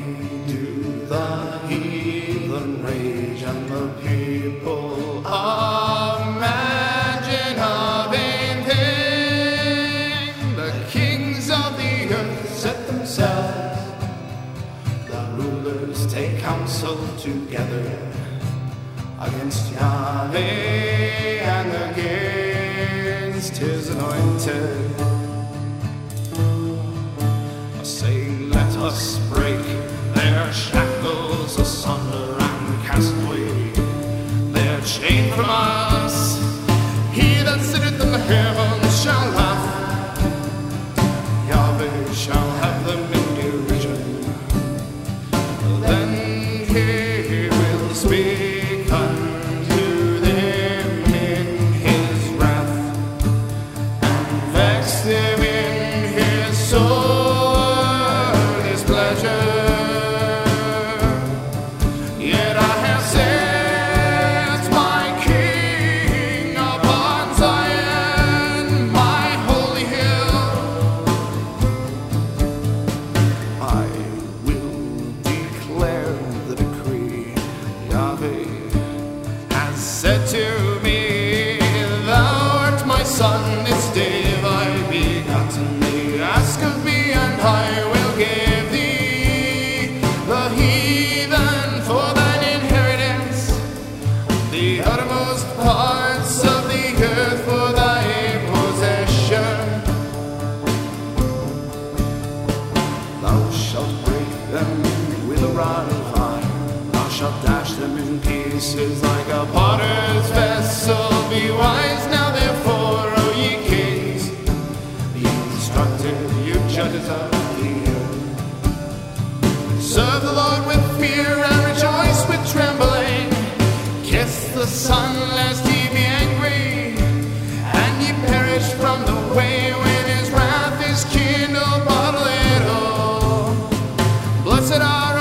do the heathen rage, and the people imagine a vain thing. The kings of the earth set themselves, the rulers take counsel together against Yahweh and against his anointed, saying, let us break their shackles asunder and cast away their chain from us. He that sitteth in the heavens shall laugh, Yahweh shall have them in derision. Then he will speak unto them in his wrath, and vex them in his soul pleasure. Yet I have set my King upon Zion, my holy hill. I will declare the decree. Yahweh has said to me, thou art my son, this day have I begotten thee. Ask of me and I will give thee the heathen for thine inheritance, the uttermost parts of the earth for thy possession. Thou shalt break them with a rod of iron, thou shalt dash them in pieces like a potter's vessel. Be wise now therefore, O ye kings, be instructed, you judges of the earth. Serve the Lord with fear and rejoice with trembling. Kiss the Son lest he be angry, and ye perish from the way when his wrath is kindled but a little. Blessed are